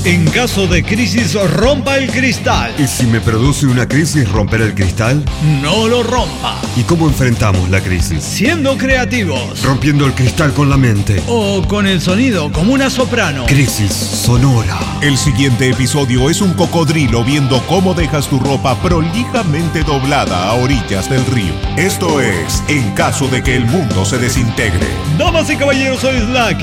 En caso de crisis, rompa el cristal. ¿Y si me produce una crisis romper el cristal? No lo rompa. ¿Y cómo enfrentamos la crisis? Siendo creativos. Rompiendo el cristal con la mente. O con el sonido, como una soprano. Crisis sonora. El siguiente episodio es un cocodrilo viendo cómo dejas tu ropa prolijamente doblada a orillas del río. Esto es En caso de que el mundo se desintegre. Damas y caballeros, hoy es la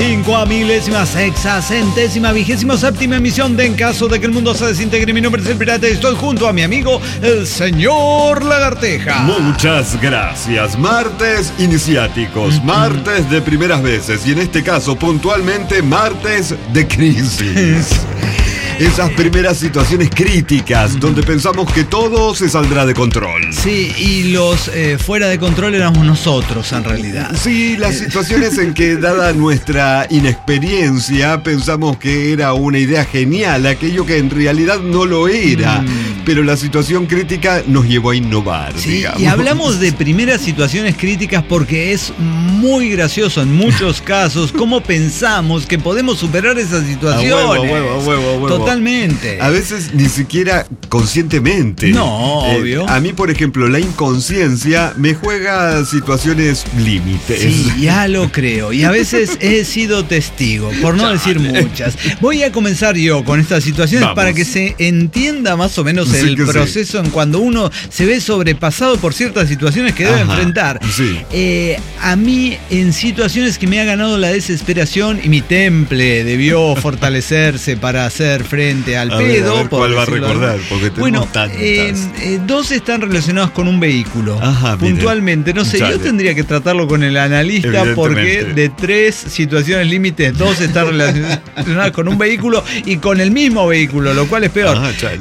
50.067ª emisión de En caso de que el mundo se desintegre. Mi nombre es el Pirata y estoy junto a mi amigo, el señor Lagarteja. Muchas gracias. Martes iniciáticos, martes de primeras veces y en este caso puntualmente martes de crisis. Esas primeras situaciones críticas donde pensamos que todo se saldrá de control. Sí, y los fuera de control éramos nosotros en realidad. Sí, las situaciones en que, dada nuestra inexperiencia, pensamos que era una idea genial, aquello que en realidad no lo era. Pero la situación crítica nos llevó a innovar, sí, digamos. Y hablamos de primeras situaciones críticas porque es muy gracioso en muchos casos cómo pensamos que podemos superar esas situaciones. A huevo. Totalmente. A veces ni siquiera conscientemente. No, obvio. A mí, por ejemplo, la inconsciencia me juega situaciones límites. Sí, ya lo creo. Y a veces he sido testigo, por no decir muchas. Voy a comenzar yo con estas situaciones. Vamos. Para que se entienda más o menos el proceso en cuando uno se ve sobrepasado por ciertas situaciones que debe enfrentar. Sí. A mí, en situaciones que me ha ganado la desesperación y mi temple debió fortalecerse para hacer frente al pedo. A ver, ¿cuál va a recordar? Porque tenemos tantas. Dos están relacionados con un vehículo. Puntualmente. No sé, Chale. yo tendría que tratarlo con el analista porque de 3 situaciones límites, 2 están relacionadas con un vehículo y con el mismo vehículo, lo cual es peor.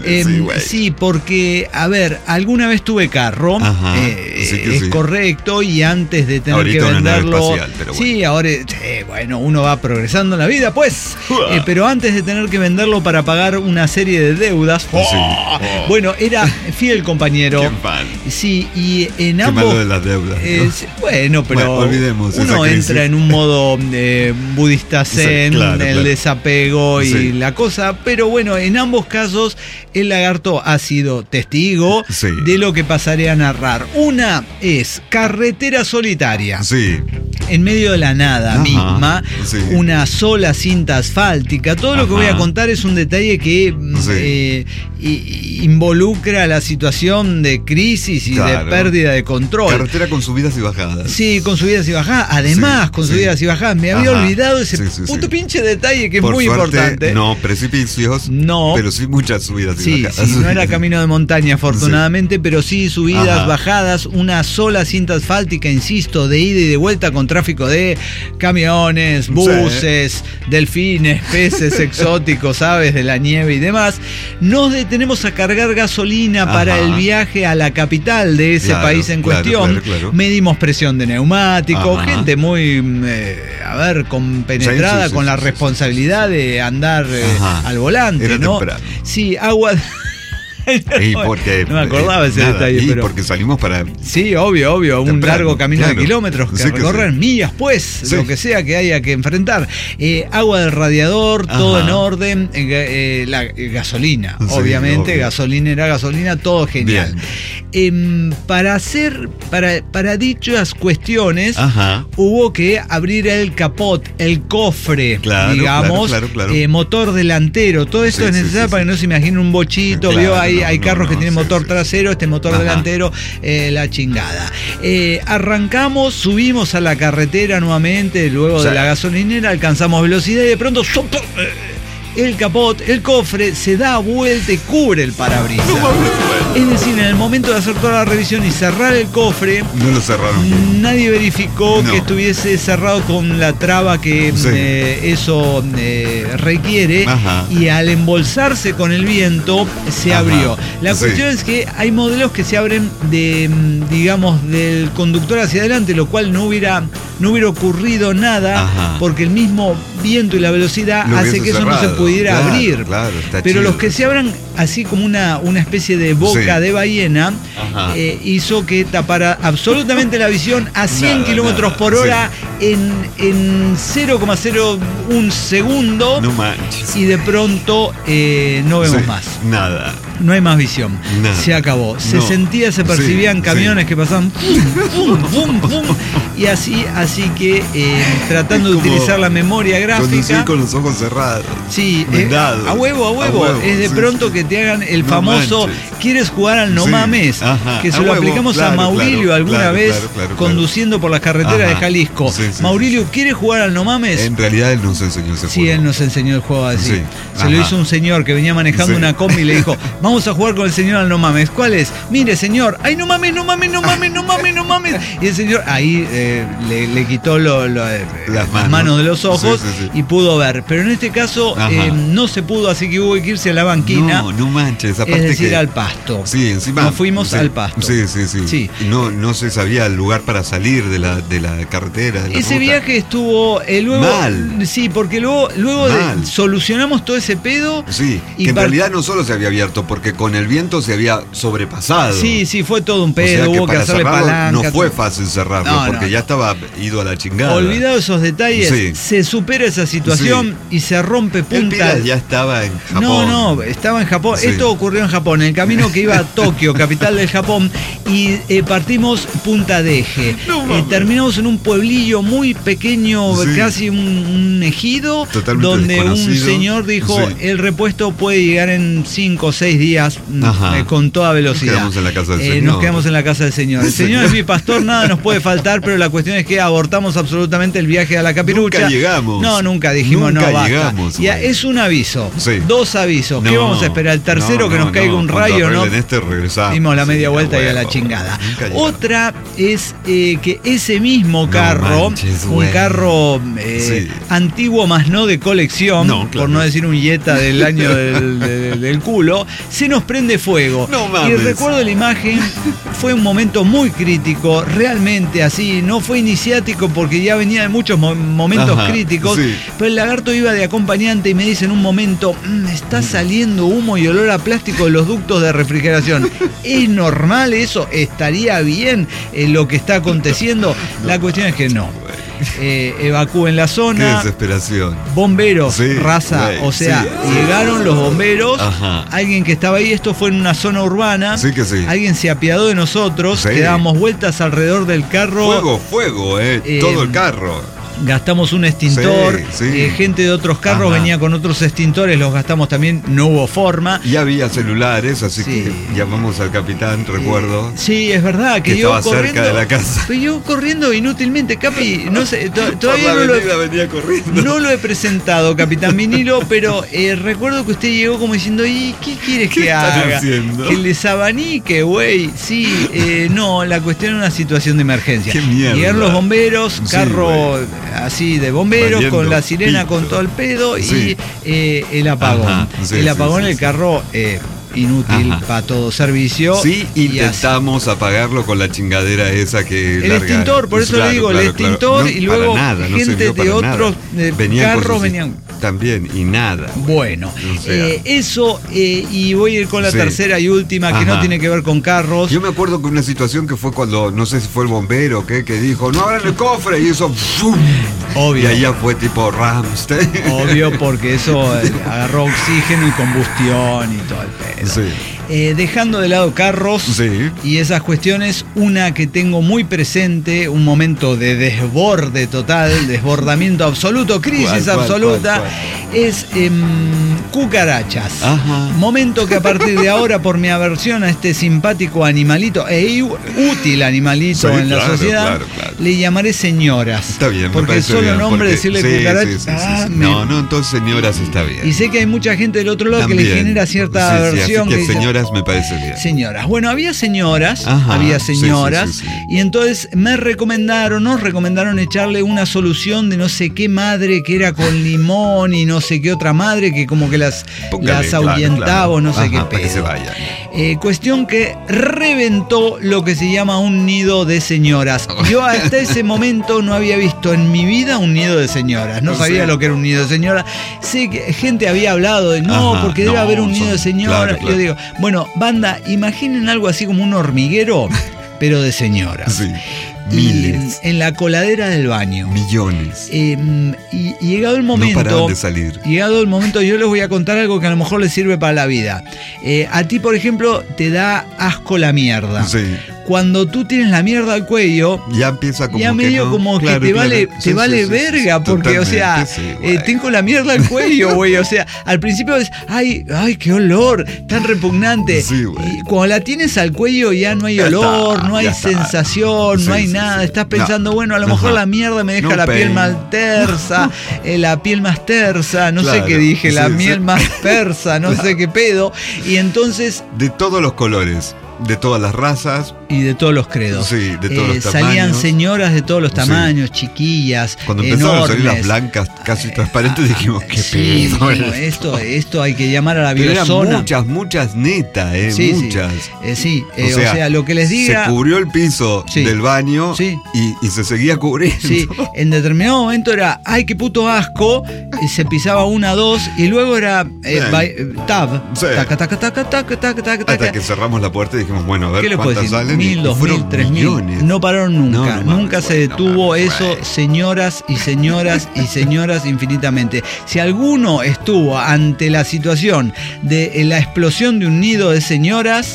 Sí, porque, a ver, alguna vez tuve carro, es correcto, y antes de tener ahorita que venderlo. Espacial, pero bueno. Sí, ahora, bueno, uno va progresando en la vida, pues. Pero antes de tener que venderlo para pagar una serie de deudas. Bueno, era fiel compañero. Qué fan. Sí, y en Qué ambos. malo de las deudas, ¿no? Bueno, pero olvidemos uno entra en un modo budista zen, el desapego y la cosa. Pero bueno, en ambos casos, el lagarto ha sido testigo de lo que pasaré a narrar. Una es carretera solitaria. Sí. En medio de la nada misma, una sola cinta asfáltica. Todo lo que voy a contar es un detalle que involucra la situación de crisis y de pérdida de control. Carretera con subidas y bajadas. Sí, con subidas y bajadas. Además, con subidas y bajadas. Me había olvidado ese puto pinche detalle que es muy importante. No precipicios, pero sí muchas subidas y bajadas. Sí, no era camino de montaña, afortunadamente, pero sí subidas, bajadas, una sola cinta asfáltica, insisto, de ida y de vuelta con tráfico de camiones, buses, delfines, peces exóticos, aves de la nieve y demás. Nos detenemos a cargar gasolina para el viaje a la capital de ese país en cuestión. Medimos presión de neumático, gente muy, compenetrada con la responsabilidad de andar al volante, era ¿no? temprano. Sí, agua. Porque, no me acordaba ese detalle. Pero porque salimos para. Sí, obvio. Un largo camino de kilómetros que recorrer, millas, pues, lo que sea que haya que enfrentar. Agua del radiador, todo en orden. La gasolina, obviamente, gasolina, todo genial. Para dichas cuestiones, hubo que abrir el capot, el cofre, digamos, motor delantero. Todo esto es necesario para que no se imaginen un bochito. Vio hay carros que tienen motor trasero, este motor delantero, la chingada. Arrancamos, subimos a la carretera nuevamente, luego de la gasolinera, alcanzamos velocidad y de pronto el capot, el cofre, se da vuelta y cubre el parabrisas. Es decir, en el momento de hacer toda la revisión y cerrar el cofre, no lo cerraron. Nadie verificó que estuviese cerrado con la traba que eso requiere. Y al embolsarse con el viento se abrió. La cuestión es que hay modelos que se abren del conductor hacia adelante, lo cual no hubiera no hubiera ocurrido nada, porque el mismo viento y la velocidad hace que eso no se pudiera abrir. Claro, pero chido. los que se abran así como una especie de boca de ballena, hizo que tapara absolutamente la visión a 100 kilómetros por hora en 0,01 segundo. No manches. Y de pronto no vemos más. Nada. No hay más visión. Nada. Se acabó. Se sentía, se percibían camiones que pasaban pum, pum, pum, pum. Y así que tratando de utilizar la memoria gráfica. Conducir con los ojos cerrados. Sí, a huevo. Es de pronto que te hagan el famoso ¿quieres jugar al no mames? Que se lo aplicamos a Maurilio alguna vez conduciendo por las carreteras de Jalisco. Maurilio, ¿quieres jugar al no mames? En realidad él nos enseñó ese juego. Sí, él nos enseñó el juego así. Se lo hizo un señor que venía manejando una combi y le dijo, vamos a jugar con el señor al no mames. ¿Cuál es? Mire, señor, ay, no mames. Y el señor ahí le quitó las manos de los ojos y pudo ver. Pero en este caso no se pudo, así que hubo que irse a la banquina. No manches, aparte es decir, al pasto. Sí, encima. Nos fuimos al pasto. Sí. Y no se sabía el lugar para salir de la carretera. Ese viaje estuvo luego. Mal. Sí, porque luego solucionamos todo ese pedo. Sí, que en realidad no solo se había abierto, porque con el viento se había sobrepasado. Sí, fue todo un pedo, o sea, hubo que hacerle palanca. No fue fácil cerrarlo, porque ya estaba ido a la chingada. Olvidado esos detalles, se supera esa situación y se rompe punta. El ya estaba en Japón. No, estaba en Japón. Esto ocurrió en Japón, en el camino que iba a Tokio, capital del Japón, y partimos Punta de Eje. Terminamos en un pueblillo muy pequeño, casi un ejido, totalmente donde un señor dijo, el repuesto puede llegar en 5 o 6 días con toda velocidad. Nos quedamos en la casa del señor. Nos quedamos en la casa del señor. El señor es mi pastor, nada nos puede faltar, pero la cuestión es que abortamos absolutamente el viaje a la Capirucha. Nunca llegamos. No, nunca dijimos, basta. Llegamos, es un aviso. 2 avisos. ¿Qué vamos a esperar? El tercero que nos caiga un rayo, ¿no? Regresamos. Dimos la media vuelta y a la chingada. Otra es que ese mismo carro, un carro antiguo más no de colección, por no decir un Jetta del año del culo, se nos prende fuego. Y recuerdo la imagen, fue un momento muy crítico, realmente así, no fue iniciático porque ya venía de muchos momentos críticos, pero el lagarto iba de acompañante y me dice en un momento, está saliendo humo y olor a plástico de los ductos de refrigeración. ¿Es normal eso? ¿Estaría bien lo que está aconteciendo? La cuestión es que no. Evacúen la zona. Qué desesperación. Bomberos, llegaron los bomberos. Alguien que estaba ahí, esto fue en una zona urbana. Alguien se apiadó de nosotros, que dábamos vueltas alrededor del carro. Fuego, todo el carro. Gastamos un extintor, gente de otros carros venía con otros extintores, los gastamos también, no hubo forma. Y había celulares, así que llamamos al capitán, recuerdo. Sí, es verdad, que yo estaba cerca de la casa. Pero yo corriendo inútilmente, Capi, no sé, todavía venía corriendo. No lo he presentado, Capitán Vinilo, pero recuerdo que usted llegó como diciendo, ¿y qué quieres que haga? Haciendo? Que les abanique, güey. Sí, no, la cuestión es una situación de emergencia. Qué mierda. Llegaron los bomberos, carro así de bomberos, valiendo con la sirena, con todo el pedo y el apagón. El apagón, el carro inútil para todo servicio. Sí, intentamos apagarlo con la chingadera esa que el extintor, por eso le digo, el extintor, y luego gente de otros carros venían también y nada. Bueno, eso, y voy a ir con la tercera y última, que no tiene que ver con carros. Yo me acuerdo que una situación que fue cuando, no sé si fue el bombero o qué, que dijo, no abran el cofre, y eso ¡fum! Obvio. Y allá fue tipo Ramstein. Obvio, porque eso agarró oxígeno y combustión y todo el pedo. Dejando de lado carros y esas cuestiones, una que tengo muy presente, un momento de desborde total, desbordamiento absoluto, crisis absoluta, es cucarachas. Momento que a partir de ahora, por mi aversión a este simpático animalito útil animalito en la sociedad, le llamaré señoras. Está bien, porque el solo nombre decirle cucarachas. No, entonces señoras está bien. Y sé que hay mucha gente del otro lado también, que le genera cierta aversión. Así que señoras señoras me parece bien. Señoras. Bueno, había señoras, sí, y entonces nos recomendaron echarle una solución de no sé qué madre que era con limón y no sé qué otra madre que como que las ahuyentaba o no sé qué pedo. Para que se vayan. Cuestión que reventó lo que se llama un nido de señoras. Yo hasta ese momento no había visto en mi vida un nido de señoras. No sabía lo que era un nido de señoras. Sé que gente había hablado de porque debe haber un nido de señoras. Claro. Yo digo, bueno, banda, imaginen algo así como un hormiguero, pero de señoras. Sí. Miles. En la coladera del baño. Millones. Y llegado el momento. No paraban de salir. Llegado el momento, yo les voy a contar algo que a lo mejor les sirve para la vida. A ti, por ejemplo, te da asco la mierda. Sí. Cuando tú tienes la mierda al cuello, ya empieza como ya medio como que te vale verga, porque, o sea, tengo la mierda al cuello, güey. O sea, al principio es, ay, qué olor, tan repugnante. Sí, y cuando la tienes al cuello ya no hay olor, no hay sensación, no hay nada. Estás pensando, bueno, a lo mejor la mierda me deja la piel más tersa, no sé qué dije, la miel más persa, no sé qué pedo. Y entonces... De todos los colores. De todas las razas. Y de todos los credos. Sí, de todos los tamaños. Salían señoras de todos los tamaños, chiquillas. Cuando empezaron a salir las blancas, casi transparentes, dijimos, qué pedo. Esto hay que llamar a la biosona. Eran muchas netas, muchas. Sí, o sea, lo que les diga. Se cubrió el piso del baño y se seguía cubriendo. Sí, en determinado momento era, ay, qué puto asco, y se pisaba 1, 2, y luego era tab. Sí. Taca. Hasta que cerramos la puerta y dijimos, bueno, a ver, ¿qué le puedo decir? salen? 1.000, 2.000, 3.000. No pararon nunca. Nunca se detuvo eso, señoras y señoras y señoras infinitamente. Si alguno estuvo ante la situación de la explosión de un nido de señoras,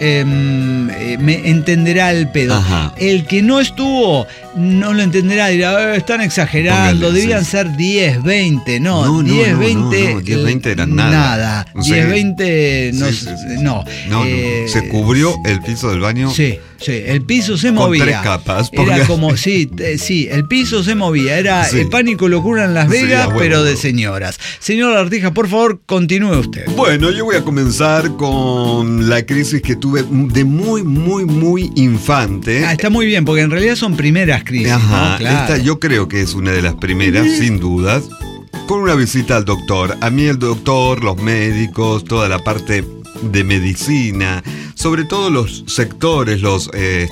me entenderá el pedo. El que no estuvo no lo entenderá, dirá, están exagerando, debían ser 10, 20, no, 10, 20 10, 20 eran nada. 10, 20 no. Se cubrió el piso del baño. Sí, el piso se movía. Con 3 capas. Era como, el piso se movía. Era el pánico y locura en Las Vegas, pero de señoras. Señor Artija, por favor, continúe usted. Bueno, yo voy a comenzar con la crisis que tuve de muy, muy, muy infante. Está muy bien, porque en realidad son primeras crisis. ¿no? Claro. Esta yo creo que es una de las primeras, sin dudas. Con una visita al doctor. A mí el doctor, los médicos, toda la parte de medicina, sobre todo los sectores, los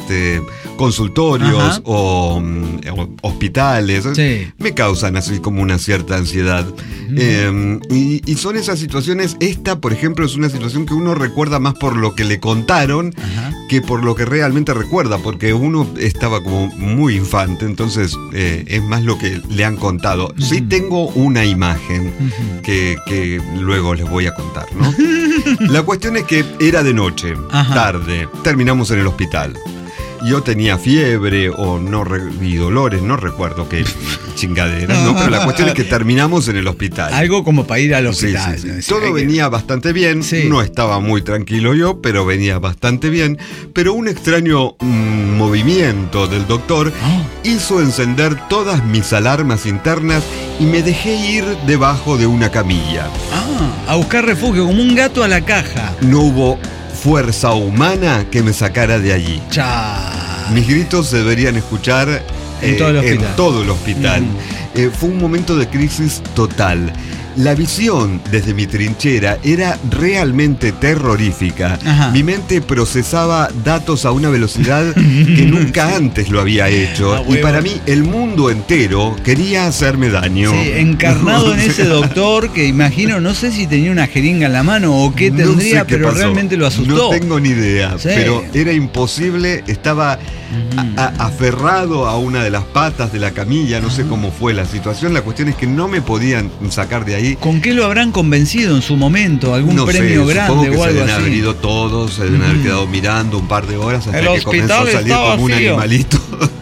consultorios o hospitales, me causan así como una cierta ansiedad. Y son esas situaciones, esta por ejemplo es una situación que uno recuerda más por lo que le contaron que por lo que realmente recuerda, porque uno estaba como muy infante, entonces es más lo que le han contado. Sí tengo una imagen que luego les voy a contar, ¿no? La cuestión es que era de noche, tarde, terminamos en el hospital. Yo tenía fiebre y dolores, no recuerdo qué chingadera, ¿no? Pero la cuestión es que terminamos en el hospital. Algo como para ir al hospital. Sí. Todo venía bastante bien, no estaba muy tranquilo yo, pero venía bastante bien. Pero un extraño movimiento del doctor hizo encender todas mis alarmas internas y me dejé ir debajo de una camilla. A buscar refugio, como un gato a la caja. No hubo fuerza humana que me sacara de allí. Mis gritos se deberían escuchar en todo el hospital. Fue un momento de crisis total. La visión desde mi trinchera era realmente terrorífica. Mi mente procesaba datos a una velocidad que nunca antes lo había hecho. Y para mí el mundo entero quería hacerme daño. Sí, encarnado en ese doctor que imagino, no sé si tenía una jeringa en la mano o qué tendría, no sé pero realmente lo asustó. No tengo ni idea, pero era imposible. Estaba aferrado a una de las patas de la camilla, no sé cómo fue la situación. La cuestión es que no me podían sacar de ahí. ¿Con qué lo habrán convencido en su momento? ¿Algún premio grande o algo así? Se deben haber ido todos, se deben haber quedado mirando un par de horas hasta que comenzó a salir como un animalito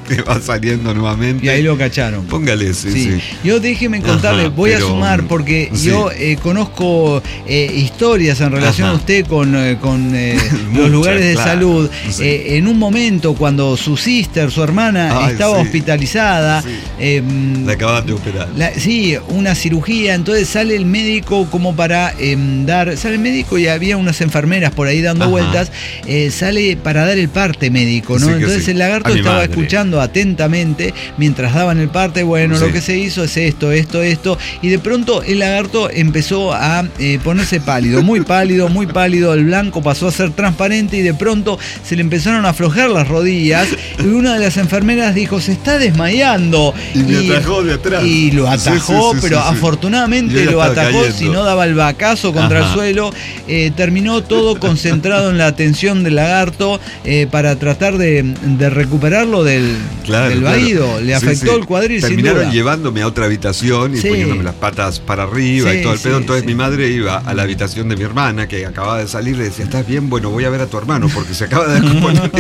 que va saliendo nuevamente. Y ahí lo cacharon. Póngale, sí. Yo déjeme contarle, voy a sumar, porque yo conozco historias en relación a usted con los lugares de salud. En un momento, cuando su hermana, estaba hospitalizada. La acaban de operar. Una cirugía. Entonces sale el médico como para sale el médico y había unas enfermeras por ahí dando vueltas. Sale para dar el parte médico, ¿no? Entonces el lagarto estaba escuchando atentamente mientras daban el parte. Bueno, lo que se hizo es esto, y de pronto el lagarto empezó a ponerse pálido, muy pálido, el blanco pasó a ser transparente y de pronto se le empezaron a aflojar las rodillas y una de las enfermeras dijo, se está desmayando. Y me atajó de atrás. Y lo atajó, pero afortunadamente lo atajó, si no daba el vacazo contra el suelo. Terminó todo concentrado en la atención del lagarto para tratar de recuperarlo del vaído. Le afectó el cuadril. Terminaron llevándome a otra habitación y poniéndome las patas para arriba y todo el pedo. Entonces mi madre iba a la habitación de mi hermana, que acababa de salir, le decía, ¿estás bien? Bueno, voy a ver a tu hermano porque se acaba de descomponer.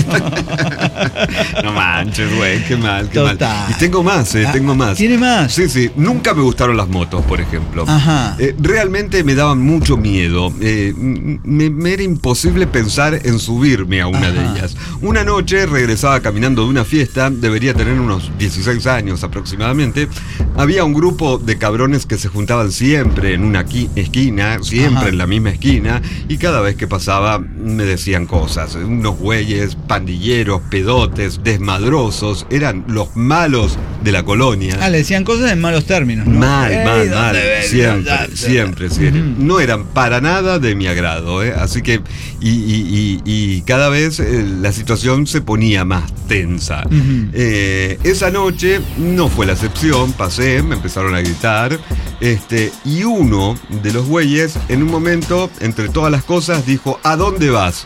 No manches, güey, qué mal. Y tengo más, tengo más. ¿Tiene más? Sí. Nunca me gustaron las motos, por ejemplo. Realmente me daban mucho miedo. Me era imposible pensar en subirme a una de ellas. Una noche regresaba caminando de una fiesta, debería tener unos 16 años aproximadamente. Había un grupo de cabrones que se juntaban siempre en una esquina, siempre en la misma esquina, y cada vez que pasaba me decían cosas. Unos güeyes, pandilleros, pedotes, desmadrosos, eran los malos de la colonia. Le decían cosas en malos términos, ¿no? Mal. Siempre. No eran para nada de mi agrado, Así que, y cada vez la situación se ponía más tensa. Esa noche no fue la excepción, pasé, me empezaron a gritar, y uno de los güeyes, en un momento, entre todas las cosas, dijo, ¿a dónde vas?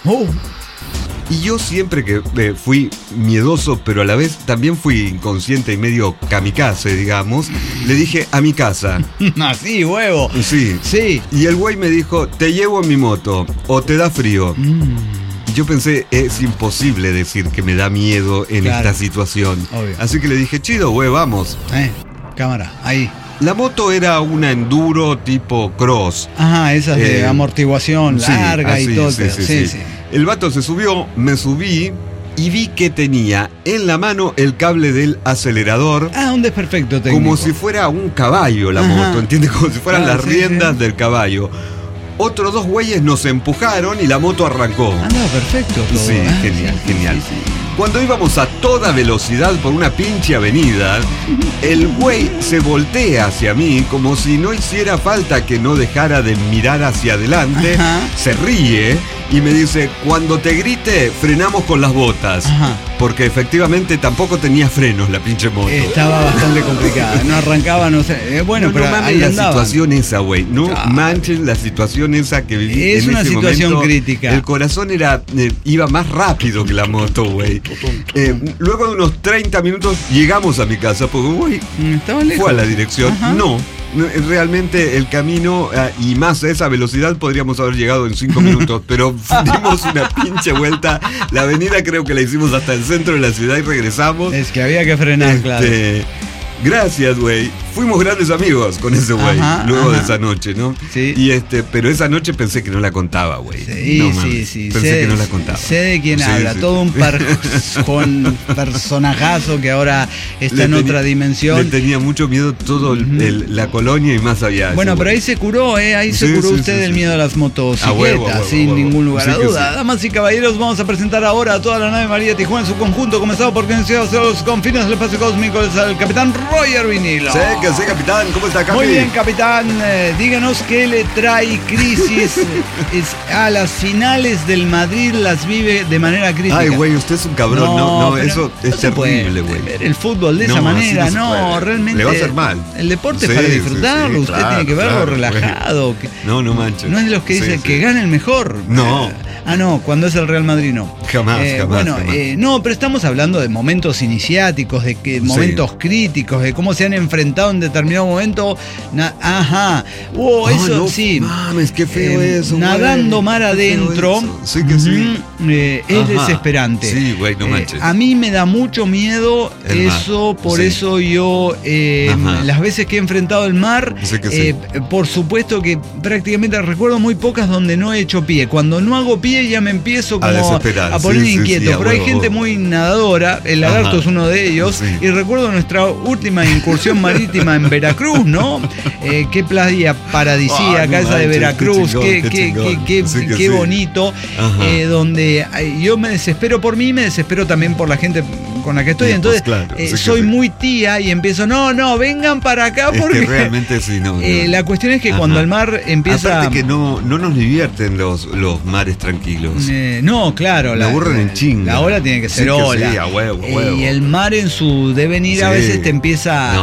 Y yo siempre que fui miedoso, pero a la vez también fui inconsciente y medio kamikaze, digamos, le dije, a mi casa. Así, huevo. Sí. Y el güey me dijo, te llevo en mi moto, o te da frío. Y yo pensé, es imposible decir que me da miedo en esta situación. Obvio. Así que le dije, chido, güey, vamos. Cámara, ahí. La moto era una enduro tipo cross. Esas de amortiguación larga y todo. Sí. El vato se subió, me subí y vi que tenía en la mano el cable del acelerador. Un desperfecto técnico. Como si fuera un caballo la moto, ¿entiendes? Como si fueran las riendas del caballo. Otros dos güeyes nos empujaron y la moto arrancó. Perfecto todo. Sí, genial. Sí. Cuando íbamos a toda velocidad por una pinche avenida, el güey se voltea hacia mí como si no hiciera falta que no dejara de mirar hacia adelante, se ríe y me dice, cuando te grite, frenamos con las botas. Porque efectivamente tampoco tenía frenos la pinche moto. Estaba bastante complicada, no arrancaba, no sé. Bueno, pero no ahí la andaban. Situación esa, güey. No manchen la situación esa que viví. Es una situación crítica. El corazón iba más rápido que la moto, güey. Luego de unos 30 minutos llegamos a mi casa, porque güey fue a la dirección. No, realmente el camino y más a esa velocidad podríamos haber llegado en 5 minutos, pero dimos una pinche vuelta. La avenida creo que la hicimos hasta el centro de la ciudad y regresamos. Es que había que frenar, claro. Gracias, güey. Fuimos grandes amigos con ese güey luego de esa noche, ¿no? Sí. Y pero esa noche pensé que no la contaba, güey. Sí. Pensé que no la contaba. Sé de quién habla. Todo un personajazo que ahora está en otra dimensión. Le tenía mucho miedo todo la colonia y más allá. Bueno, pero ahí se curó, Ahí se curó usted del miedo a las motocicletas, sin ningún lugar a duda. Damas y caballeros, vamos a presentar ahora a toda la nave María Tijuana en su conjunto, comenzado por quien sea los confines del espacio cósmico, el capitán Roger Vinilo. Sí, capitán, ¿cómo está, Capi? Muy bien, capitán, díganos qué le trae crisis a las finales del Madrid, las vive de manera crítica. Ay, güey, usted es un cabrón, no eso es terrible, güey. El fútbol de esa manera, realmente. Le va a hacer mal. El deporte es para disfrutarlo, usted tiene que verlo relajado. No manches. No es de los que dicen que gane el mejor. No. no, cuando es el Real Madrid no. Jamás. No, pero estamos hablando de momentos iniciáticos, de que momentos críticos, de cómo se han enfrentado en determinado momento. Eso sí. Mames, qué feo eso. Nadando mar adentro. Sí que sí. Es desesperante. Sí, güey, no manches. A mí me da mucho miedo eso, por eso yo las veces que he enfrentado el mar, por supuesto que prácticamente recuerdo muy pocas donde no he hecho pie. Cuando no hago pie ya me empiezo como a poner inquieto. Pero hay gente muy nadadora, el lagarto es uno de ellos, y recuerdo nuestra última incursión marítima en Veracruz, ¿no? Qué playa paradisíaca esa de Veracruz, qué bonito, donde yo me desespero por mí, me desespero también por la gente con la que estoy, entonces soy muy tía y empiezo, no, vengan para acá porque... Es que realmente sí, no. La cuestión es que cuando el mar empieza... Aparte que no nos divierten los mares tranquilos. No, claro. Me aburren en chinga. La ola tiene que ser ola. Sí, a huevo. Y el mar en su devenir a veces te empieza...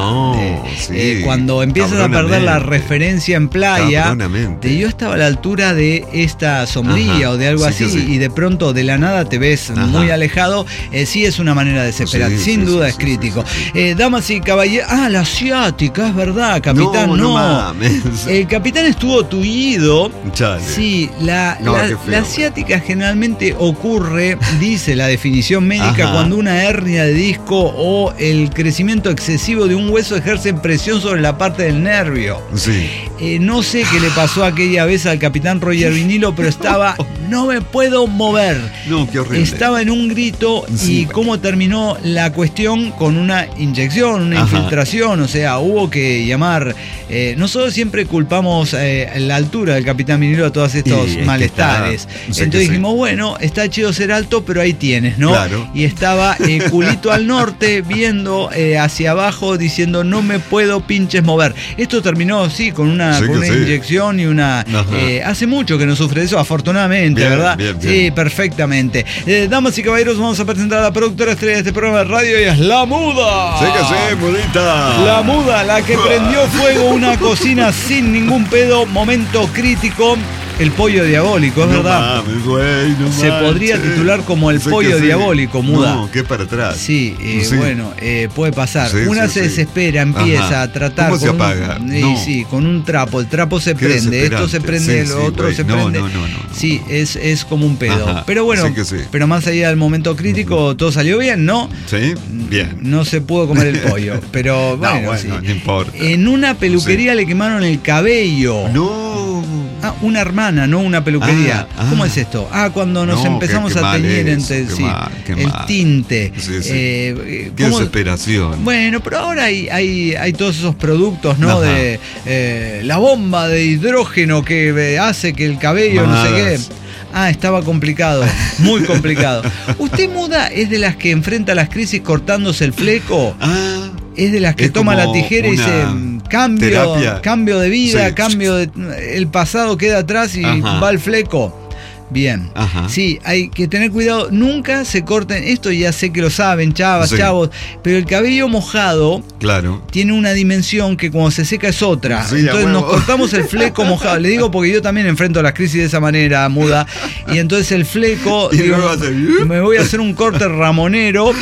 cuando empiezas a perder la referencia en playa, yo estaba a la altura de esta sombrilla o de algo así, y de pronto de la nada te ves muy alejado. Sí es una manera desesperante, sin duda es crítico. Damas y caballeros, la asiática, es verdad, capitán, no mames. El capitán estuvo tullido. Chale. Sí, la asiática generalmente ocurre, dice la definición médica, cuando una hernia de disco o el crecimiento excesivo de un hueso ejerce presión sobre la parte del nervio. Sí. No sé qué le pasó aquella vez al capitán Roger Vinilo, pero estaba, no me puedo mover. No, qué horrible. Estaba en un grito y cómo terminó la cuestión con una inyección, una infiltración, o sea, hubo que llamar. Nosotros siempre culpamos la altura del capitán Vinilo a todos estos malestares. Entonces dijimos, bueno, está chido ser alto, pero ahí tienes, ¿no? Claro. Y estaba culito al norte, viendo hacia abajo, diciendo, no me puedo pinches mover. Esto terminó, con una inyección y una... hace mucho que no sufre eso, afortunadamente, ¿verdad? Sí, perfectamente. Damas y caballeros, vamos a presentar a la productora estrella de este programa de radio, y es La Muda. Sí que sí, mudita. La Muda, la que prendió fuego una cocina sin ningún pedo, momento crítico. El pollo diabólico, es verdad. Mames, güey, se podría titular como el pollo diabólico, Muda. No, ¿qué para atrás? Sí, bueno, puede pasar. Una se desespera, empieza a tratar. ¿Cómo se apaga? Sí, con un trapo. El trapo se prende, esto se prende, lo otro se prende. No. Sí, es como un pedo. Pero bueno, pero más allá del momento crítico, todo salió bien, ¿no? Sí, bien. No se pudo comer el pollo, pero bueno, no importa. En una peluquería le quemaron el cabello. No. Una hermana, no una peluquería. ¿Cómo es esto? Cuando nos empezamos a teñir entre el tinte. Qué desesperación. Bueno, pero ahora hay todos esos productos, ¿no? De la bomba de hidrógeno que hace que el cabello, no sé qué. Estaba complicado, muy complicado. ¿Usted, Muda, es de las que enfrenta las crisis cortándose el fleco? Es de las que toma la tijera y dice cambio de vida, el pasado queda atrás y va al fleco. Bien. Sí, hay que tener cuidado. Nunca se corten. Esto ya sé que lo saben, chavos. Pero el cabello mojado tiene una dimensión que cuando se seca es otra. Entonces nos cortamos el fleco mojado. Le digo porque yo también enfrento las crisis de esa manera, Muda. Y entonces el fleco, me voy a hacer un corte ramonero.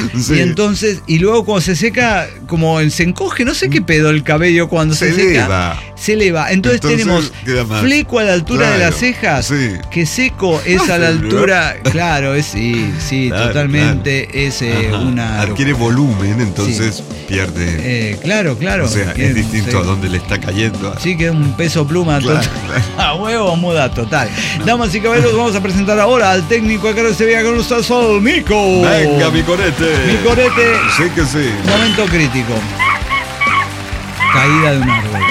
Y luego cuando se seca, como se encoge, no sé qué pedo el cabello cuando se seca. Se eleva. Entonces tenemos fleco a la altura de las cejas, que seco es a la altura, totalmente, es una... Adquiere volumen, entonces pierde... claro. O sea, es distinto a donde le está cayendo. Sí, que es un peso pluma total. A huevo, Muda, total. Damas y caballeros, vamos a presentar ahora al técnico acá de Sevilla con usted, Sol Mico. Venga, mi corete. Sí que sí. Momento crítico. Caída de un árbol.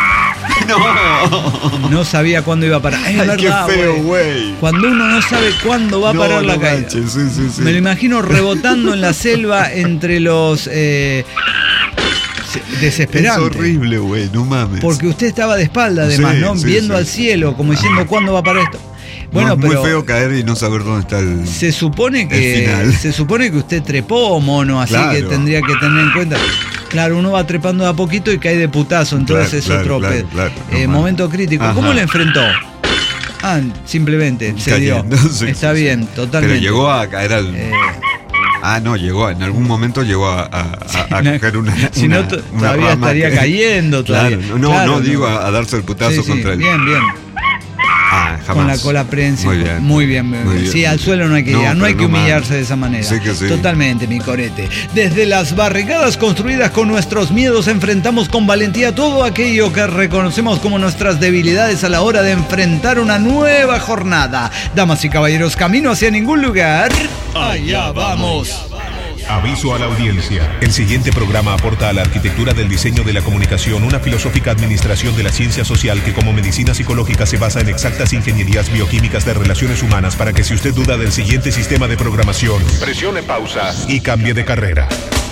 No sabía cuándo iba a parar. Es verdad, qué feo, güey. Cuando uno no sabe cuándo va a parar la caída. Me lo imagino rebotando en la selva entre los desesperante. Es horrible, güey, no mames. Porque usted estaba de espalda, además, ¿no? Viendo al cielo, como diciendo, ¿cuándo va a parar esto? Bueno, es muy feo caer y no saber dónde está el se supone que usted trepó, mono, así que tendría que tener en cuenta. Claro, uno va trepando de a poquito y cae de putazo, entonces es otro pedo. Momento crítico. ¿Cómo lo enfrentó? Simplemente se dio. Está bien, totalmente. Pero llegó a caer al... llegó, en algún momento llegó a coger una. Si no, todavía estaría cayendo. Claro, no, digo a darse el putazo contra el. Bien. Jamás. Con la cola prensa. Muy bien. Sí, al suelo no hay que llegar, no hay que humillarse de esa manera. Sí que sí. Totalmente, mi corete. Desde las barricadas construidas con nuestros miedos, enfrentamos con valentía todo aquello que reconocemos como nuestras debilidades a la hora de enfrentar una nueva jornada. Damas y caballeros, camino hacia ningún lugar. Allá vamos. Aviso a la audiencia. El siguiente programa aporta a la arquitectura del diseño de la comunicación una filosófica administración de la ciencia social que como medicina psicológica se basa en exactas ingenierías bioquímicas de relaciones humanas para que si usted duda del siguiente sistema de programación, presione pausa y cambie de carrera.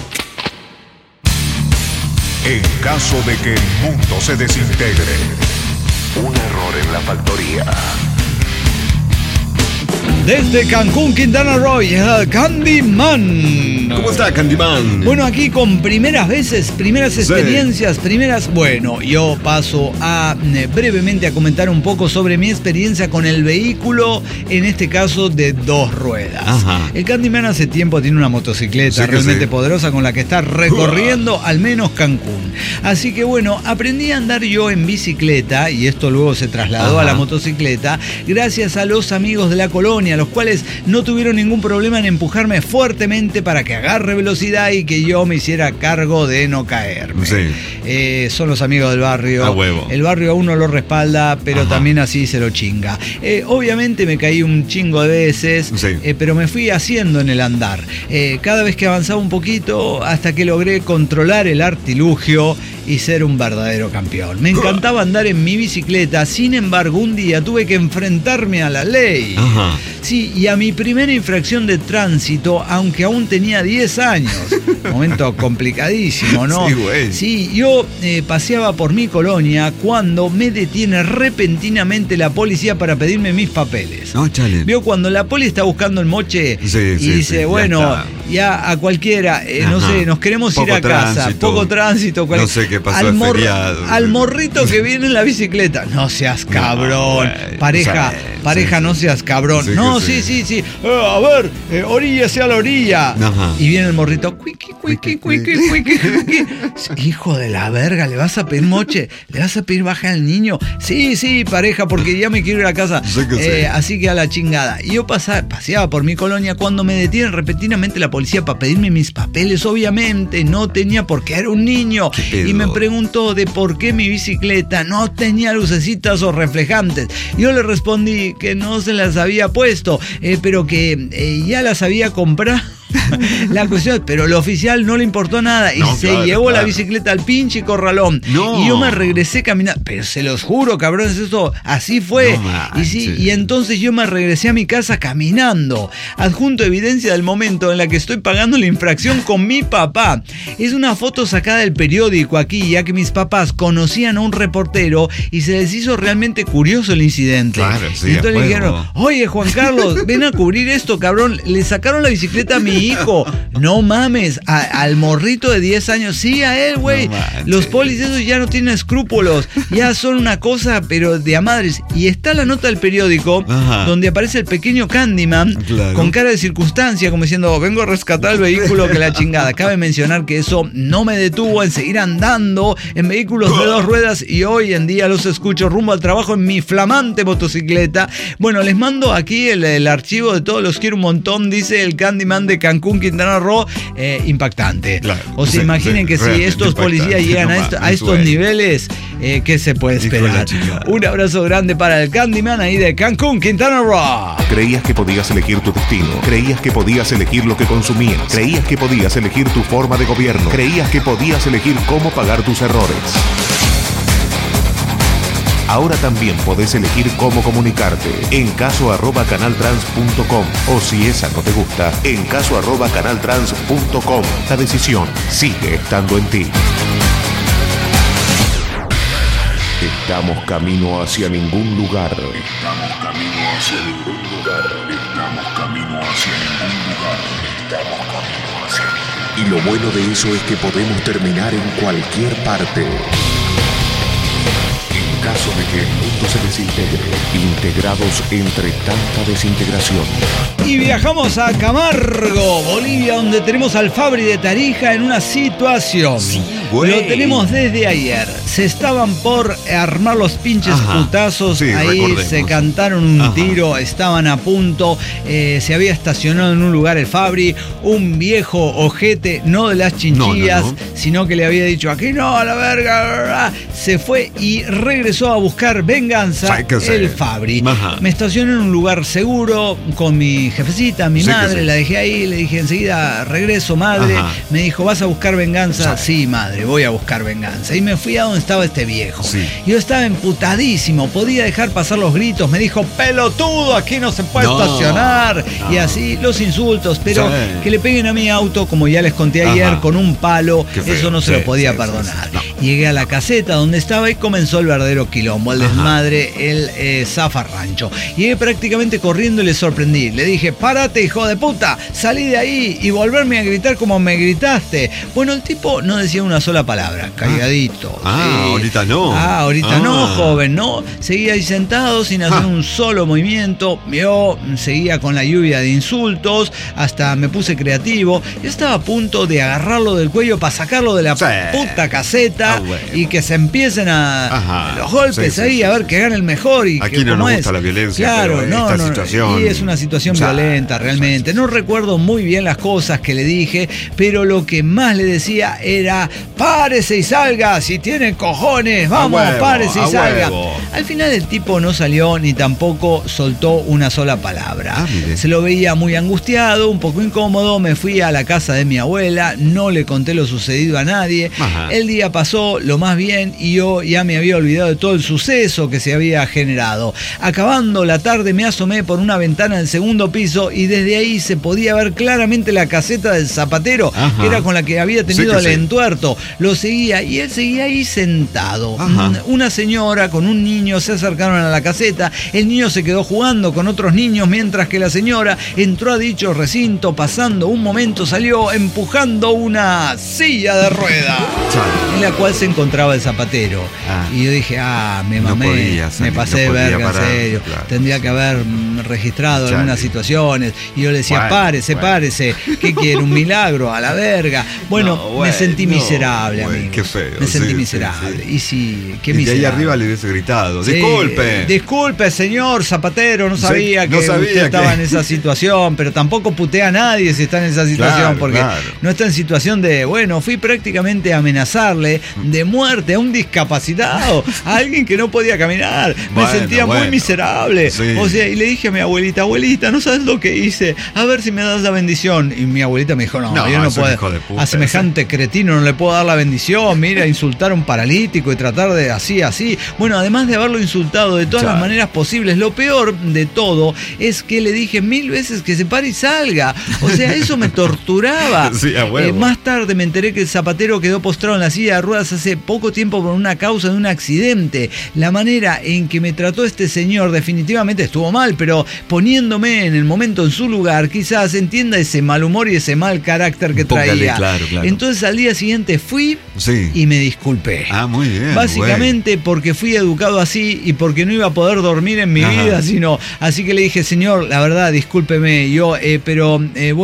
En caso de que el mundo se desintegre, un error en la factoría. Desde Cancún, Quintana Roo, el Candyman. ¿Cómo está, Candyman? Bueno, aquí con primeras experiencias, Bueno, yo paso a brevemente a comentar un poco sobre mi experiencia con el vehículo, en este caso de 2 ruedas. Ajá. El Candyman hace tiempo tiene una motocicleta realmente poderosa con la que está recorriendo al menos Cancún. Así que bueno, aprendí a andar yo en bicicleta y esto luego se trasladó a la motocicleta gracias a los amigos de la colonia, los cuales no tuvieron ningún problema en empujarme fuertemente para que agarre velocidad y que yo me hiciera cargo de no caerme. Sí. Son los amigos del barrio. A huevo. El barrio a uno lo respalda, pero también así se lo chinga. Obviamente me caí un chingo de veces, pero me fui haciendo en el andar. Cada vez que avanzaba un poquito, hasta que logré controlar el artilugio y ser un verdadero campeón. Me encantaba andar en mi bicicleta, sin embargo, un día tuve que enfrentarme a la ley. Sí, y a mi primera infracción de tránsito, aunque aún tenía 10 años. Momento complicadísimo, ¿no? Sí, güey. Sí, yo paseaba por mi colonia cuando me detiene repentinamente la policía para pedirme mis papeles. No, chale. Vio cuando la poli está buscando el moche y dice, bueno, ya a cualquiera, no sé, nos queremos ir a casa. Poco tránsito. No sé qué pasó el feriado. Al morrito que viene en la bicicleta. No seas cabrón. Pareja, no seas cabrón. Sí. A ver, oríllese a la orilla. Y viene el morrito. Hijo de la verga, ¿le vas a pedir moche? ¿Le vas a pedir baja al niño? Sí, pareja, porque ya me quiero ir a casa. Así que a la chingada. Y yo paseaba por mi colonia cuando me detienen repentinamente la policía para pedirme mis papeles. Obviamente no tenía por qué, era un niño. Y me preguntó de por qué mi bicicleta no tenía lucecitas o reflejantes. Yo le respondí que no se las había puesto, pero que ya las había comprado. La cuestión, pero el oficial no le importó nada y llevó la bicicleta al pinche corralón. Y yo me regresé caminando, pero se los juro, cabrones, eso así fue. Y entonces yo me regresé a mi casa caminando, adjunto evidencia del momento en la que estoy pagando la infracción con mi papá. Es una foto sacada del periódico aquí, ya que mis papás conocían a un reportero y se les hizo realmente curioso el incidente. Y entonces le dijeron, oye, Juan Carlos, ven a cubrir esto, cabrón. Le sacaron la bicicleta a mi hijo. No mames, al morrito de 10 años. Sí, a él, güey. Los polis esos ya no tienen escrúpulos. Ya son una cosa, pero de a madres. Y está la nota del periódico donde aparece el pequeño Candyman con cara de circunstancia, como diciendo, vengo a rescatar el vehículo que la chingada. Cabe mencionar que eso no me detuvo en seguir andando en vehículos de 2 ruedas y hoy en día los escucho rumbo al trabajo en mi flamante motocicleta. Bueno, les mando aquí el archivo de todos los quiero un montón, dice el Candyman de Cancún, Quintana Roo, impactante. O sea, imaginen que si estos policías llegan a estos niveles, ¿qué se puede esperar? Un abrazo grande para el Candyman ahí de Cancún, Quintana Roo. Creías que podías elegir tu destino, creías que podías elegir lo que consumías, creías que podías elegir tu forma de gobierno, creías que podías elegir cómo pagar tus errores. Ahora también podés elegir cómo comunicarte en caso@canaltrans.com o si esa no te gusta, en caso@canaltrans.com. La decisión sigue estando en ti. Estamos camino hacia ningún lugar. Estamos camino hacia ningún lugar. Estamos camino hacia ningún lugar. Estamos camino hacia ningún lugar. Y lo bueno de eso es que podemos terminar en cualquier parte. En caso caso de que el mundo se desintegre, integrados entre tanta desintegración. Y viajamos a Camargo, Bolivia, donde tenemos al Fabri de Tarija en una situación. Sí, güey. Lo tenemos desde ayer. Se estaban por armar los pinches putazos. Sí, ahí recordemos. se cantaron un tiro, estaban a punto. Se había estacionado en un lugar el Fabri, un viejo ojete, no de las chinchillas, sino que le había dicho, aquí no, a la verga. Se fue y regresó a buscar venganza el Fabri. Me estacioné en un lugar seguro con mi jefecita, mi madre, la dejé ahí, le dije enseguida, regreso, madre. Me dijo, ¿vas a buscar venganza? Sí, madre, voy a buscar venganza. Y me fui a donde estaba este viejo. Yo estaba emputadísimo, podía dejar pasar los gritos, me dijo, pelotudo, aquí no se puede estacionar. Y así los insultos, pero que le peguen a mi auto, como ya les conté ayer, con un palo, eso no se lo podía perdonar. Llegué a la caseta donde estaba y comenzó el verdadero quilombo, el desmadre, el zafarrancho. Llegué prácticamente corriendo y le sorprendí. Le dije, párate, hijo de puta, salí de ahí y volverme a gritar como me gritaste. Bueno, el tipo no decía una sola palabra, calladito. Ahorita no. Ahorita no, joven, no. Seguía ahí sentado sin hacer un solo movimiento. Yo seguía con la lluvia de insultos, hasta me puse creativo. Yo estaba a punto de agarrarlo del cuello para sacarlo de la puta caseta y que se empiecen a los golpes ahí, a ver que gane el mejor. Y aquí no nos gusta la violencia, claro, pero esta situación... Y es una situación violenta realmente. No recuerdo muy bien las cosas que le dije, pero lo que más le decía era, párese y salga, si tiene cojones, vamos, párese y salga. Al final el tipo no salió ni tampoco soltó una sola palabra. Se lo veía muy angustiado, un poco incómodo. Me fui a la casa de mi abuela, no le conté lo sucedido a nadie. El día pasó lo más bien y yo ya me había olvidado de todo el suceso que se había generado. Acabando la tarde me asomé por una ventana del segundo piso y desde ahí se podía ver claramente la caseta del zapatero, que era con la que había tenido el entuerto. Lo seguía y él seguía ahí sentado. Una señora con un niño se acercaron a la caseta. El niño se quedó jugando con otros niños mientras que la señora entró a dicho recinto. Pasando un momento salió empujando una silla de rueda en la cual se encontraba el zapatero. Y yo dije, me mamé, me pasé de verga, en serio. Tendría que haber registrado algunas situaciones. Y yo le decía, párese. ¿Qué quiere? ¿Un milagro? A la verga. Bueno, me sentí miserable, amigo. Qué feo. Me sentí miserable. Y sí, qué miserable. Y ahí arriba le hubiese gritado, disculpe, señor zapatero, no sabía que usted estaba en esa situación, pero tampoco putea a nadie si está en esa situación, porque no está en situación de, fui prácticamente a amenazarle de muerte a un discapacitado, a alguien que no podía caminar. Me sentía muy miserable. O sea, y le dije a mi abuelita, no sabes lo que hice, a ver si me das la bendición. Y mi abuelita me dijo, no, yo no puedo, a semejante cretino no le puedo dar la bendición, mira, insultar a un paralítico y tratar de así. Bueno, además de haberlo insultado de todas las maneras posibles, lo peor de todo es que le dije 1000 veces que se pare y salga. O sea, eso me torturaba. Más tarde me enteré que el zapatero quedó postrado en la silla de ruedas hace poco tiempo por una causa de un accidente. La manera en que me trató este señor definitivamente estuvo mal, pero poniéndome en el momento en su lugar, quizás entienda ese mal humor y ese mal carácter que traía. Claro. Entonces al día siguiente fui y me disculpé. Muy bien. Básicamente porque fui educado así y porque no iba a poder dormir en mi vida, así que le dije, señor, la verdad, discúlpeme, pero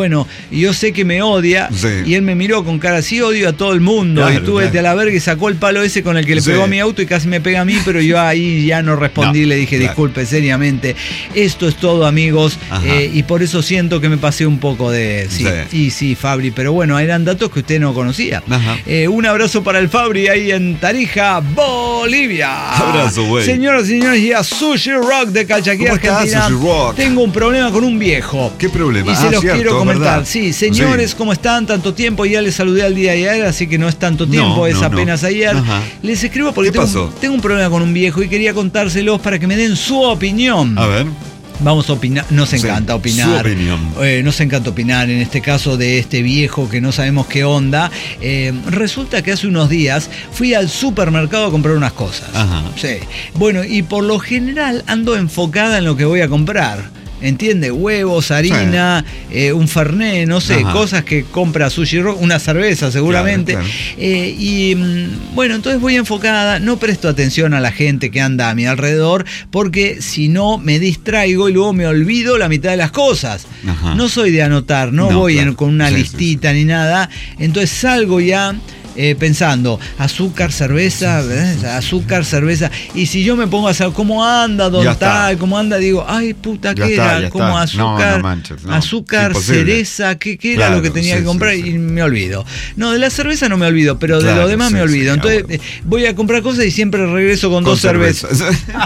yo sé que me odia. Y él me miró con cara, sí, odio a todo el mundo, y tú vete a la verga, y sacó el palo ese con el que le pegó a mi auto y casi me pega a mí, pero yo ahí ya no respondí, le dije, disculpe, seriamente, esto es todo, amigos, y por eso siento que me pasé un poco de... Sí, Fabri, pero bueno, eran datos que usted no conocía. Un abrazo para el Fabri ahí en Tarija, Bolivia. Abrazo, güey. Señoras y señores, y a Sushi Rock de Calchaquí, Argentina. Tengo un problema con un viejo. ¿Qué problema? Y se los quiero comentar. Sí, señores, ¿cómo están? Tanto tiempo, ya les saludé al día de ayer, así que no es tanto tiempo, es apenas ayer. Les escribo porque tengo un problema con un viejo y quería contárselos para que me den su opinión. A ver. Vamos a opinar, nos encanta opinar. Su opinión. Nos encanta opinar, en este caso de este viejo que no sabemos qué onda. Resulta que hace unos días fui al supermercado a comprar unas cosas. Sí. Bueno, y por lo general ando enfocada en lo que voy a comprar. ¿entiende? Huevos, harina, un fernet, no sé, cosas que compra Sushi Rock, una cerveza seguramente. Claro. Y bueno, entonces voy enfocada, no presto atención a la gente que anda a mi alrededor, porque si no me distraigo y luego me olvido la mitad de las cosas. No soy de anotar, no voy con una listita ni nada, entonces salgo ya pensando, azúcar, cerveza, azúcar, cerveza, y si yo me pongo a saber cómo anda, cómo anda, digo, ay puta, ¿qué era? Como azúcar, azúcar, cereza, ¿qué era lo que tenía que comprar? Y me olvido. No, de la cerveza no me olvido, pero de lo demás me olvido. Entonces voy a comprar cosas y siempre regreso con 2 cervezas.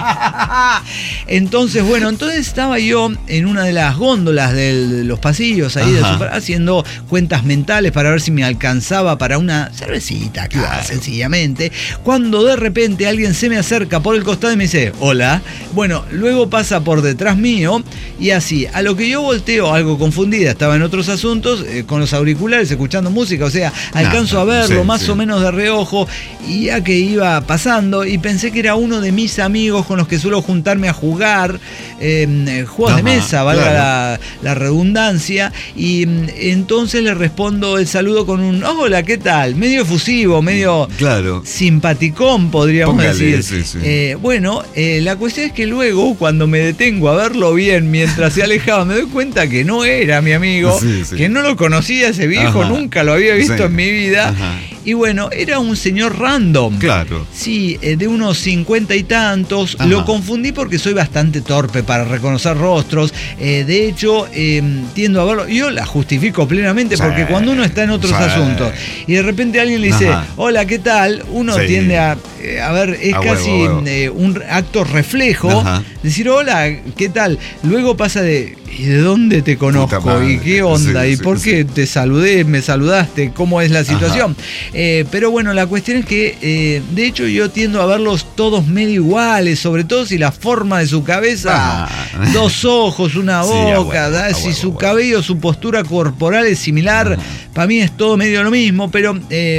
Entonces, bueno, entonces estaba yo en una de las góndolas de los pasillos ahí del super, haciendo cuentas mentales para ver si me alcanzaba para una cervecita, sencillamente, cuando de repente alguien se me acerca por el costado y me dice, hola. Bueno, luego pasa por detrás mío y así, a lo que yo volteo, algo confundida, estaba en otros asuntos, con los auriculares, escuchando música, o sea, alcanzo a verlo más o menos de reojo, y ya que iba pasando, y pensé que era uno de mis amigos con los que suelo juntarme a jugar juegos de mesa, valga la redundancia, y entonces le respondo el saludo con un hola, ¿qué tal? Medio efusivo, medio simpaticón, podríamos decir. Bueno, la cuestión es que luego, cuando me detengo a verlo bien mientras se alejaba, me doy cuenta que no era mi amigo, que no lo conocía ese viejo, nunca lo había visto en mi vida. Y bueno, era un señor random. Claro. Sí, de unos 50 y tantos. Lo confundí porque soy bastante torpe para reconocer rostros. De hecho, tiendo a verlo. Yo la justifico plenamente porque cuando uno está en otros asuntos y de repente alguien le dice, hola, ¿qué tal? Uno tiende a ver, es casi un acto reflejo. Decir, hola, ¿qué tal? Luego pasa de, ¿y de dónde te conozco? ¿Y qué onda? ¿Y por qué te saludé? ¿Me saludaste? ¿Cómo es la situación? Pero bueno, la cuestión es que de hecho yo tiendo a verlos todos medio iguales, sobre todo si la forma de su cabeza, 2 ojos, una boca, si su cabello, su postura corporal es similar, para mí es todo medio lo mismo, pero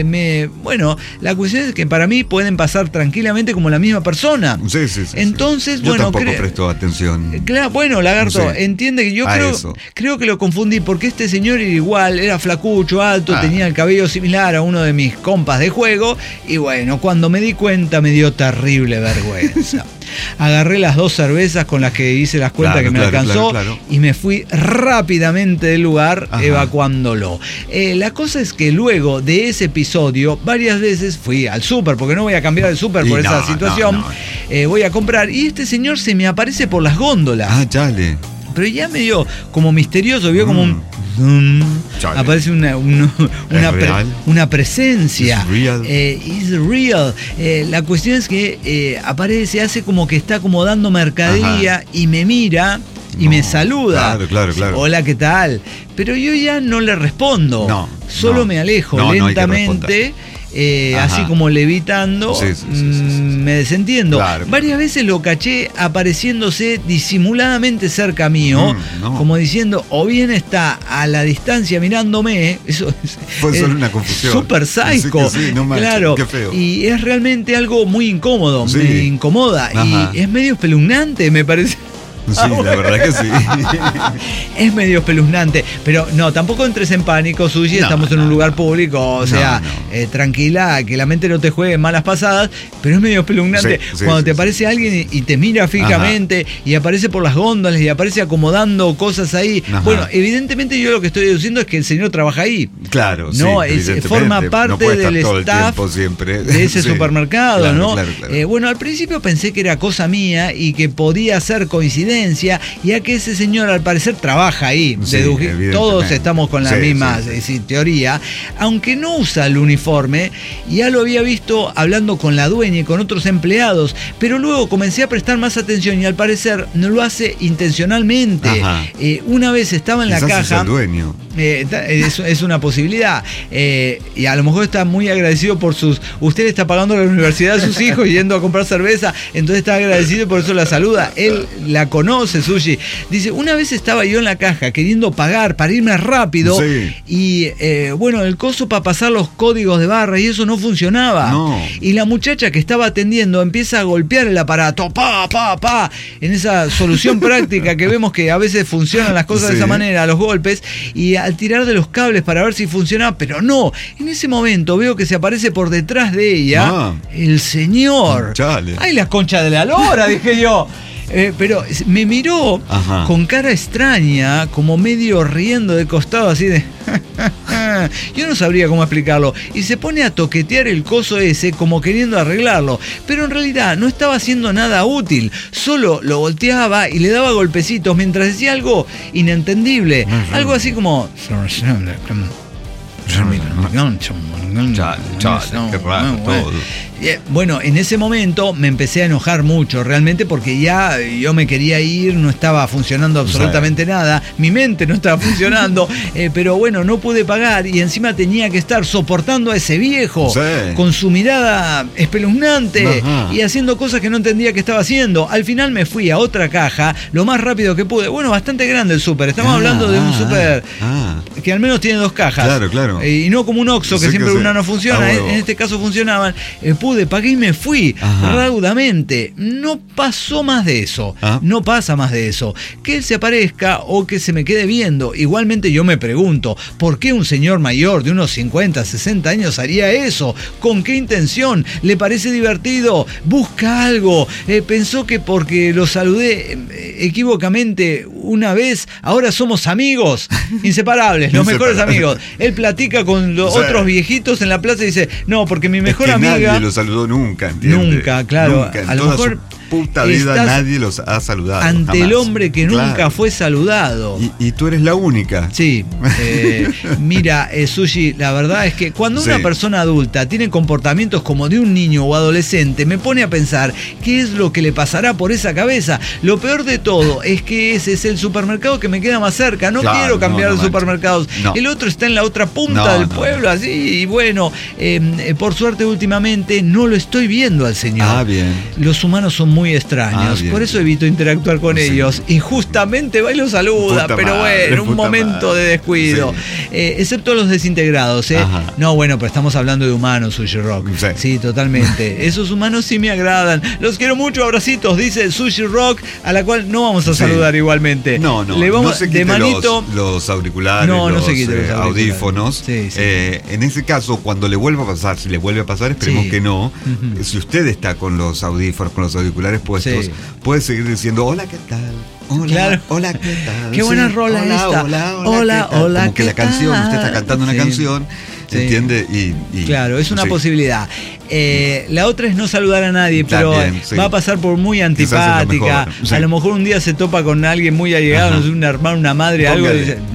bueno, la cuestión es que para mí pueden pasar tranquilamente como la misma persona. Entonces, yo bueno, tampoco presto atención. Claro, bueno, Lagarto, entiende que yo creo que lo confundí, porque este señor era igual, era flacucho, alto, tenía el cabello similar a uno de mis compas de juego, y bueno, cuando me di cuenta me dio terrible vergüenza. Agarré las 2 cervezas con las que hice las cuentas que me alcanzó y me fui rápidamente del lugar evacuándolo. La cosa es que luego de ese episodio varias veces fui al súper, porque no voy a cambiar el súper por esa situación, voy a comprar y este señor se me aparece por las góndolas. Chale. Pero ya medio como misterioso, vio como un... aparece una presencia. Is real. La cuestión es que aparece, hace como que está acomodando mercadería y me mira y me saluda. Claro. Hola, ¿qué tal? Pero yo ya no le respondo. Solo me alejo lentamente. Así como levitando, me desentiendo. Varias veces lo caché apareciéndose disimuladamente cerca mío, como diciendo, o bien está a la distancia mirándome, eso fue solo una confusión. Súper psycho. Claro. Qué feo. Y es realmente algo muy incómodo, me incomoda. Y es medio espeluznante, me parece. Sí, la verdad que sí. Es medio espeluznante, pero no, tampoco entres en pánico, Sushi, estamos en un lugar público, o sea, tranquila, que la mente no te juegue malas pasadas, pero es medio espeluznante cuando te aparece alguien y te mira fijamente y aparece por las góndolas y aparece acomodando cosas ahí. Bueno, evidentemente yo lo que estoy deduciendo es que el señor trabaja ahí. Claro, no, forma parte del staff de ese supermercado, ¿no? Claro. Bueno, al principio pensé que era cosa mía y que podía ser coincidencia, ya que ese señor al parecer trabaja ahí. Todos estamos con la misma teoría, aunque no usa el uniforme. Ya lo había visto hablando con la dueña y con otros empleados, pero luego comencé a prestar más atención y al parecer no lo hace intencionalmente. Una vez estaba en la caja. Es el dueño. Es una posibilidad, y a lo mejor está muy agradecido por usted le está pagando la universidad a sus hijos yendo a comprar cerveza, entonces está agradecido y por eso la saluda. Él la conoce conoce, Sushi. Dice, una vez estaba yo en la caja queriendo pagar para irme rápido y bueno, el coso para pasar los códigos de barra y eso no funcionaba. Y la muchacha que estaba atendiendo empieza a golpear el aparato, en esa solución práctica que vemos que a veces funcionan las cosas de esa manera, los golpes, y al tirar de los cables para ver si funcionaba, pero no. En ese momento veo que se aparece por detrás de ella el señor. Chale. ¡Ay, la concha de la lora! Dije yo. Pero me miró con cara extraña, como medio riendo de costado, así de... Yo no sabría cómo explicarlo. Y se pone a toquetear el coso ese como queriendo arreglarlo. Pero en realidad no estaba haciendo nada útil. Solo lo volteaba y le daba golpecitos mientras decía algo inentendible. Algo así como... Qué raro todo. Bueno, en ese momento me empecé a enojar mucho realmente porque ya yo me quería ir, no estaba funcionando absolutamente nada, mi mente no estaba funcionando, pero bueno, no pude pagar y encima tenía que estar soportando a ese viejo con su mirada espeluznante y haciendo cosas que no entendía que estaba haciendo. Al final me fui a otra caja lo más rápido que pude. Bueno, bastante grande el súper, estamos hablando de un súper que al menos tiene 2 cajas. Claro. Y no como un Oxxo que siempre una no funciona, en este caso funcionaban. Pude, pagué y me fui raudamente. No pasó más de eso. No pasa más de eso. Que él se aparezca o que se me quede viendo. Igualmente yo me pregunto, ¿por qué un señor mayor de unos 50, 60 años haría eso? ¿Con qué intención? ¿Le parece divertido? ¿Busca algo? ¿Pensó que porque lo saludé equivocamente una vez, ahora somos amigos? Inseparables, los mejores amigos. Él platica con los otros viejitos en la plaza y dice, no, porque mi mejor amiga... Nadie lo saludó nunca, ¿entiendes? Nunca, claro. Nunca, a lo mejor puta vida nadie los ha saludado. Ante el hombre que nunca fue saludado. Y tú eres la única. Sí. Mira, Sushi, la verdad es que cuando una persona adulta tiene comportamientos como de un niño o adolescente, me pone a pensar qué es lo que le pasará por esa cabeza. Lo peor de todo es que ese es el supermercado que me queda más cerca. No quiero cambiar de supermercados. El otro está en la otra punta del pueblo, así. Y bueno, por suerte últimamente no lo estoy viendo al señor. Bien. Los humanos son muy extraños, por eso evito interactuar con ellos y justamente va y los saluda, pero bueno, un momento de descuido, excepto los desintegrados, no, bueno, pero estamos hablando de humanos, Sushi Rock, sí, totalmente, esos humanos sí me agradan, los quiero mucho, abracitos, dice Sushi Rock, a la cual no vamos a saludar igualmente. No se quite de manito los auriculares, los audífonos. En ese caso, cuando le vuelva a pasar, si le vuelve a pasar, esperemos que no, si usted está con los audífonos, con los auriculares puestos, puede seguir diciendo hola, ¿qué tal? Hola, ¿qué tal? Qué buena rola esta. Hola, como que la canción, usted está cantando una canción, ¿entiende? Claro, es una posibilidad. La otra es no saludar a nadie, pero va a pasar por muy antipática. A lo mejor un día se topa con alguien muy allegado, no sé, un hermano, una madre, algo.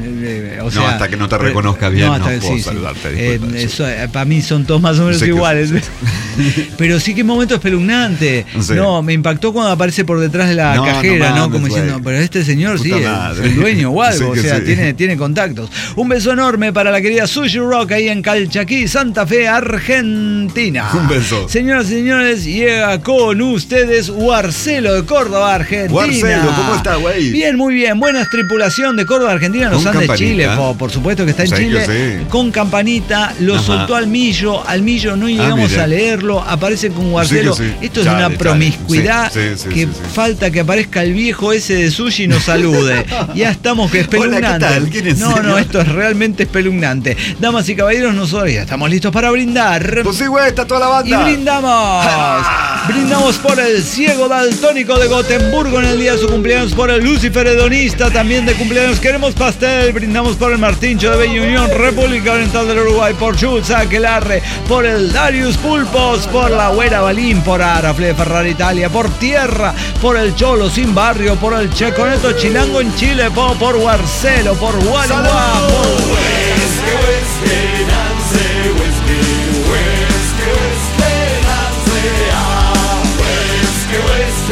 No, hasta que no te reconozca bien, no puedo saludarte. Para mí son todos más o menos iguales. Pero sí que momento espeluznante. No, me impactó cuando aparece por detrás de la cajera, ¿no? Como diciendo, pero este señor sí es el dueño o algo, o sea, tiene contactos. Un beso enorme para la querida Sushi Rock ahí en Calchaquí, Santa Fe, Argentina. Un beso. Señoras y señores, llega con ustedes Warcelo de Córdoba, Argentina. Warcelo, ¿cómo está, güey? Bien, muy bien. Buena tripulación de Córdoba, Argentina. Los Andes de Chile, por supuesto que está en Chile. Con campanita, lo soltó al Millo no llegamos a leerlo. Aparece con Warcelo. Esto es una promiscuidad que falta que aparezca el viejo ese de Sushi y nos salude. Ya estamos que espeluznante. Hola, ¿qué tal? ¿Quién es? No, esto es realmente espeluznante. Damas y caballeros, nosotros ya estamos listos para brindar. Pues sí, güey, está toda la banda. Y brindamos. Brindamos por el ciego daltónico de Gotemburgo en el día de su cumpleaños, por el Lucifer hedonista también de cumpleaños. Queremos pastel. Brindamos por el Martincho de Bella Unión, República Oriental del Uruguay, por Schultz Aquelarre, por el Darius Pulpos, por la Güera Balín, por Arafle Ferrari Italia, por Tierra, por el Cholo Sin Barrio, por el Checo Neto Chilango en Chile, por Warcelo, por Guarimá,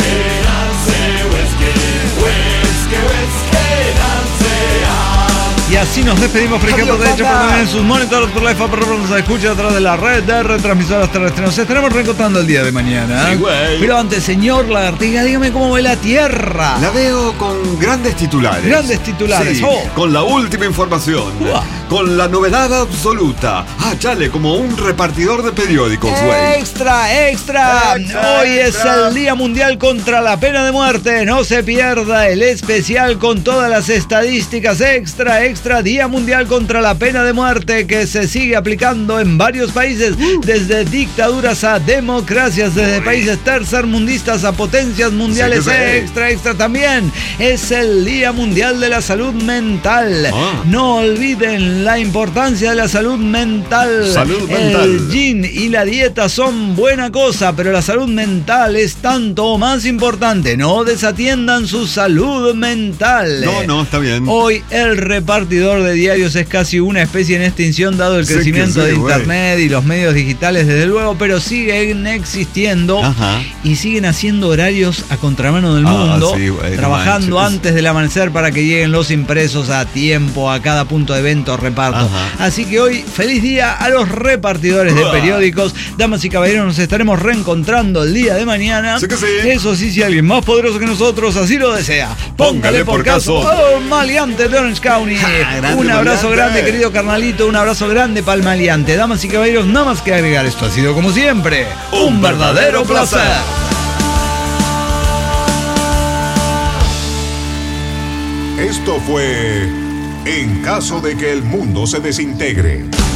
y así nos despedimos, por ejemplo, de hecho, por en sus monitores, por la FAP, nos escucha a través de la red de retransmisoras terrestres. Nos estaremos reencontrando el día de mañana. Sí, güey. Pero antes, señor Lagartiga, dígame cómo ve la Tierra. La veo con grandes titulares. Grandes titulares. Sí, con la última información. Con la novedad absoluta. Chale, como un repartidor de periódicos, güey. Extra. Hoy es el Día Mundial contra la Pena de Muerte. No se pierda el especial con todas las estadísticas. Extra, Día Mundial contra la Pena de Muerte, que se sigue aplicando en varios países, desde dictaduras a democracias, desde países tercermundistas a potencias mundiales. Extra también. Es el Día Mundial de la Salud Mental. No olviden la importancia de la salud mental. El gym y la dieta son buena cosa, pero la salud mental es tanto o más importante. No desatiendan su salud mental. No, está bien. Hoy el repartidor de diarios es casi una especie en extinción, dado el crecimiento de internet y los medios digitales, desde luego, pero siguen existiendo. Y siguen haciendo horarios a contramano del mundo, trabajando antes del amanecer para que lleguen los impresos a tiempo a cada punto de venta o reparto. Así que hoy, feliz día a los repartidores de periódicos. Damas y caballeros, nos estaremos reencontrando el día de mañana. Sí. Eso sí, si alguien más poderoso que nosotros así lo desea, póngale por caso. Maleante de Orange County. Un abrazo grande, querido carnalito. Un abrazo grande para el Maleante. Damas y caballeros, nada más que agregar. Esto ha sido, como siempre, un verdadero placer. Esto fue En caso de que el mundo se desintegre.